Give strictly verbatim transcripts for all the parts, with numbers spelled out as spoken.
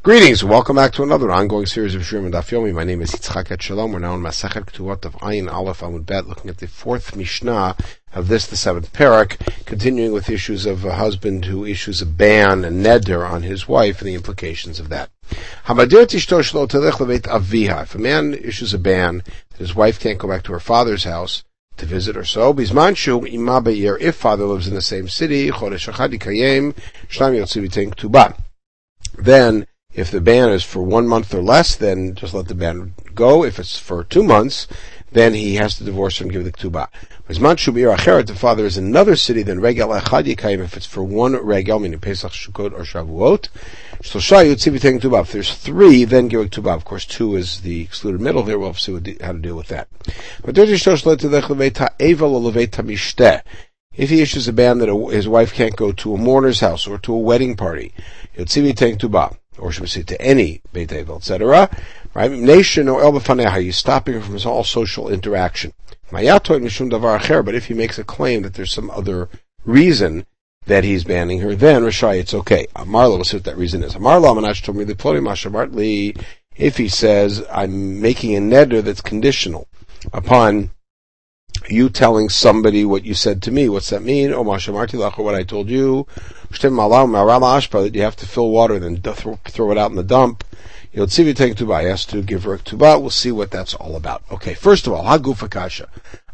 Greetings, and welcome back to another ongoing series of Shurim and Daf Yomi. My name is Yitzchak Et Shalom. We're now in Masechet Ketuvot of Ayin Aleph Amud Bet, looking at the fourth Mishnah of this, the seventh parak, continuing with issues of a husband who issues a ban, a neder, on his wife and the implications of that. If a man issues a ban that his wife can't go back to her father's house to visit or so, if father lives in the same city, then if the ban is for one month or less, then just let the ban go. If it's for two months, then he has to divorce her and give the ketubah. If the father is in another city, then regel echad yikayim. If it's for one regel, meaning Pesach, Sukkot, or Shavuot, if there's three, then give a ketubah. Of course, two is the excluded middle there. We'll see what, how to deal with that. If he issues a ban that a, his wife can't go to a mourner's house or to a wedding party, or should we say to any Beit Evel, et cetera, right? Nation or El B'faneha, he's stopping her from his all social interaction. But if he makes a claim that there's some other reason that he's banning her, then Rashai, it's okay. Amarla, we'll see what that reason is. Amarla, Manach told me the Ploni Mashamartli, if he says, I'm making a neder that's conditional upon you telling somebody what you said to me. What's that mean? Oh, Mashamarti Lach, what I told you. That you have to fill water and then throw, throw it out in the dump. He has to give her a ketubah. We'll see what that's all about. Okay, first of all, Hagufa Kasha.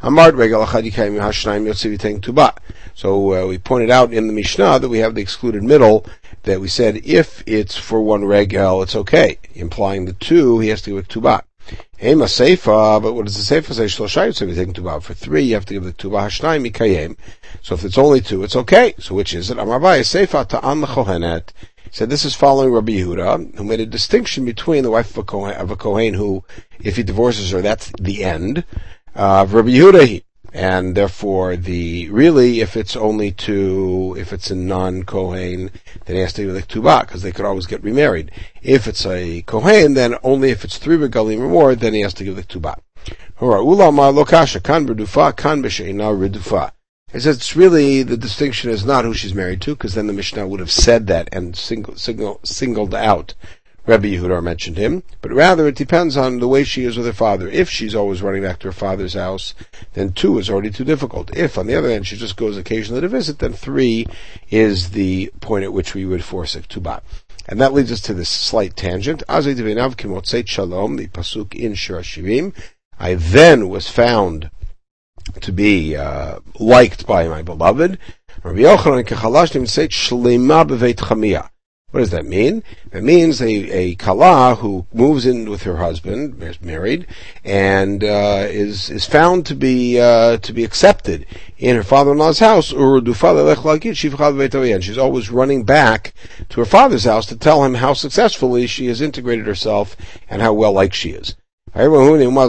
So uh, we pointed out in the Mishnah that we have the excluded middle, that we said if it's for one regel, it's okay. Implying the two, he has to give a ketubah. Ema Seifa, but what does the Seifa say? Shlosha, so we take ketubah. For three, you have to give the ketubah. Hashnai mikayem. So if it's only two, it's okay. So which is it? Amar Abaye Seifa ta'an lechohenet. He said this is following Rabbi Yehuda, who made a distinction between the wife of a Kohen, of a Kohen who, if he divorces her, that's the end. Uh, of Rabbi Yehuda, he. And therefore, the really, if it's only two, if it's a non-Kohen, then he has to give the ketubah, because they could always get remarried. If it's a Kohen, then only if it's three regalim or more, then he has to give the ketubah. He says it's really, the distinction is not who she's married to, because then the Mishnah would have said that and single, single, singled out Rabbi Yehuda, mentioned him, but rather it depends on the way she is with her father. If she's always running back to her father's house, then two is already too difficult. If, on the other hand, she just goes occasionally to visit, then three is the point at which we would force a ketubah. And that leads us to this slight tangent. Azay Divinav Kimotzeit Shalom, the pasuk in Shir HaShivim. I then was found to be uh, liked by my beloved. Rabbi Yochanan Kechalash Nimtzeit Shlema B'Veit Chamia. What does that mean? It means a, a kala who moves in with her husband, is married, and uh, is is found to be uh, to be accepted in her father-in-law's house. And she's always running back to her father's house to tell him how successfully she has integrated herself and how well liked she is. So then we take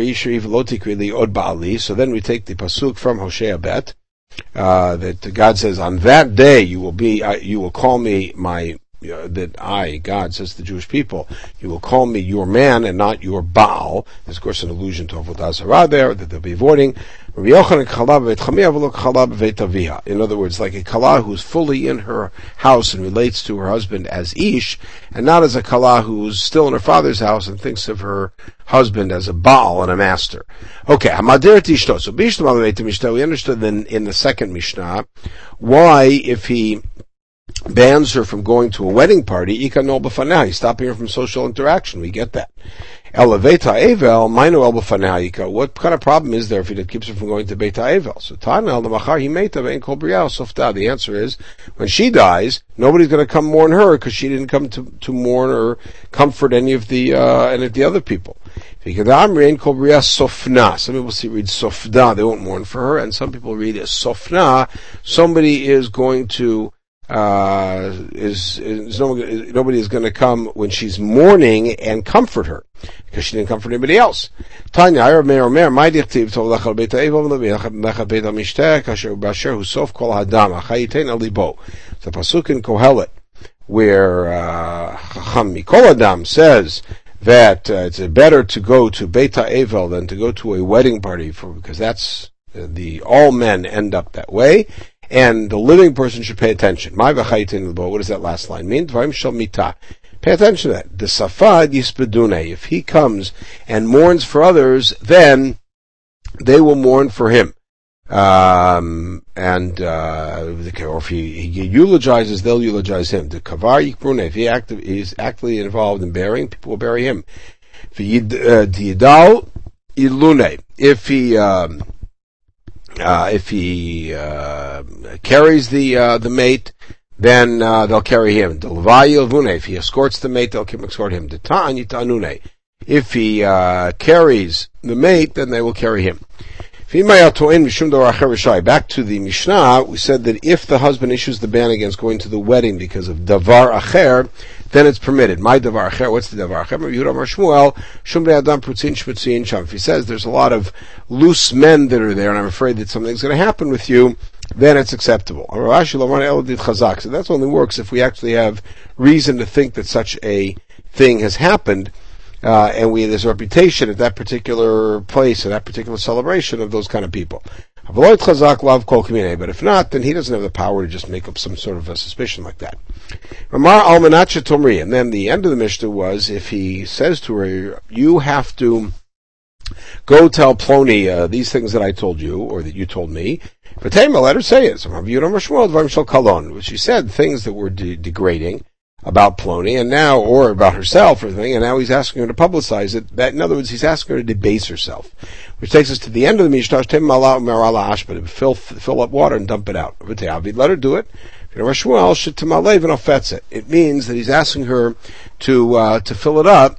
the pasuk from Hosea Bet, uh, that God says, "On that day you will be, uh, you will call me my." Uh, that I, God, says to the Jewish people, you will call me your man and not your Baal. There's, of course, an allusion to Avodah Zarah there that they'll be avoiding. In other words, like a Kala who's fully in her house and relates to her husband as Ish, and not as a Kala who's still in her father's house and thinks of her husband as a Baal and a master. Okay, so we understood then in the second Mishnah why, if he bans her from going to a wedding party, he's stopping her from social interaction. We get that. Eleveta Evel, Maino El B'Fanayika. What kind of problem is there if he keeps her from going to Beit Evel? So Tanel the Machar Himeta Vein Kol Briah Softa. The answer is, when she dies, nobody's going to come mourn her because she didn't come to, to mourn or comfort any of the uh, any of the other people. Some people see read Sofda, they won't mourn for her, and some people read as Sofna. Somebody is going to Uh, is, is no, nobody is going to come when she's mourning and comfort her, because she didn't comfort anybody else. Tanya, I Meir Meir, my dictive told Lechal Beit Evel, Lechal Beit Amishter, Kasher Basher, Husof Kol Hadam, Achayitein Alibo. The pasuk in Kohelet, where uh, Chacham Mikol Adam says that uh, it's better to go to Beit Evel than to go to a wedding party, for because that's uh, the all men end up that way. And the living person should pay attention. What does that last line mean? Pay attention to that. The safad yispedune. If he comes and mourns for others, then they will mourn for him. Um, and, uh, or if he, he eulogizes, they'll eulogize him. The kavar yikbrune. If he active, he's actively involved in burying, people will bury him. V'yidal ilune. If he, um, uh, if he, uh, carries the, uh, the mate, then, uh, they'll carry him. If he escorts the mate, they'll escort him. If he, uh, carries the mate, then they will carry him. Back to the Mishnah, we said that if the husband issues the ban against going to the wedding because of davar acher, then it's permitted. My davar acher, what's the davar acher? If he says there's a lot of loose men that are there and I'm afraid that something's going to happen with you, then it's acceptable. So that only works if we actually have reason to think that such a thing has happened. Uh, and we, there's a reputation at that particular place, at that particular celebration of those kind of people. But if not, then he doesn't have the power to just make up some sort of a suspicion like that. And then the end of the Mishnah was, if he says to her, you have to go tell Ploni uh, these things that I told you, or that you told me, but Tema, let her say it. She said things that were de- degrading about Ploni, and now, or about herself or anything, and now he's asking her to publicize it. That, in other words, he's asking her to debase herself. Which takes us to the end of the Mishnah, fill, fill up water and dump it out. Let her do it. It means that he's asking her to, uh, to fill it up,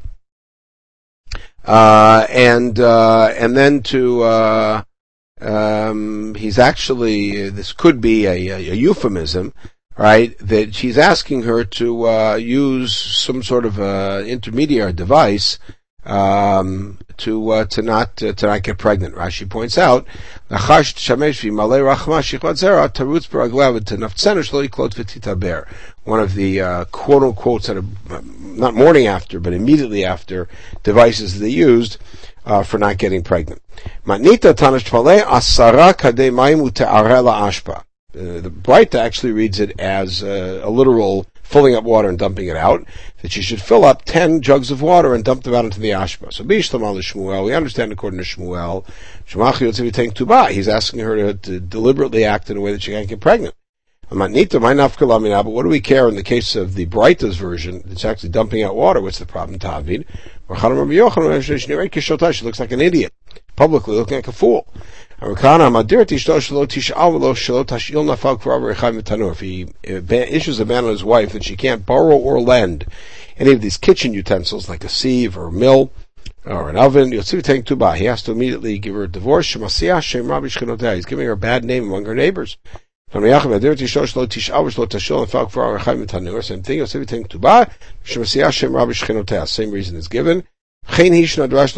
uh, and, uh, and then to, uh, um, he's actually, this could be a, a, a euphemism, right, that she's asking her to uh, use some sort of uh, intermediary device um, to uh, to not uh, to not get pregnant. Rashi points out, one of the uh, quote unquote sort of not morning after, but immediately after devices that they used uh, for not getting pregnant. Uh, the Breita actually reads it as uh, a literal filling up water and dumping it out, that she should fill up ten jugs of water and dump them out into the ashpa. So, Shmuel, we understand according to Shmuel, he's asking her to, to deliberately act in a way that she can't get pregnant. But what do we care in the case of the Breita's version, it's actually dumping out water? What's the problem, Tavid? She looks like an idiot, publicly looking like a fool. If he issues a ban on his wife that she can't borrow or lend any of these kitchen utensils like a sieve or a mill or an oven, he has to immediately give her a divorce. He's giving her a bad name among her neighbors. Same thing, same reason is given. If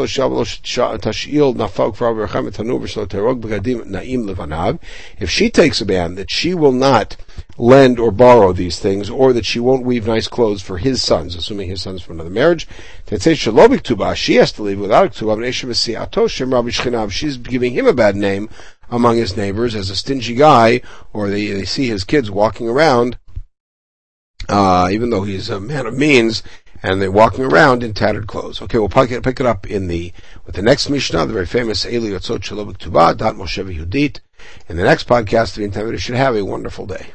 she takes a ban that she will not lend or borrow these things, or that she won't weave nice clothes for his sons, assuming his sons from another marriage, she has to leave without a ktubah. She's giving him a bad name among his neighbors as a stingy guy, or they, they see his kids walking around, uh, even though he's a man of means, and they're walking around in tattered clothes. Okay, we'll pick it, pick it up in the with the next Mishnah, the very famous Eli Yotzot Shelo B'Ktubah, Dot Moshe V'Yudit. In the next podcast, the entire should have a wonderful day.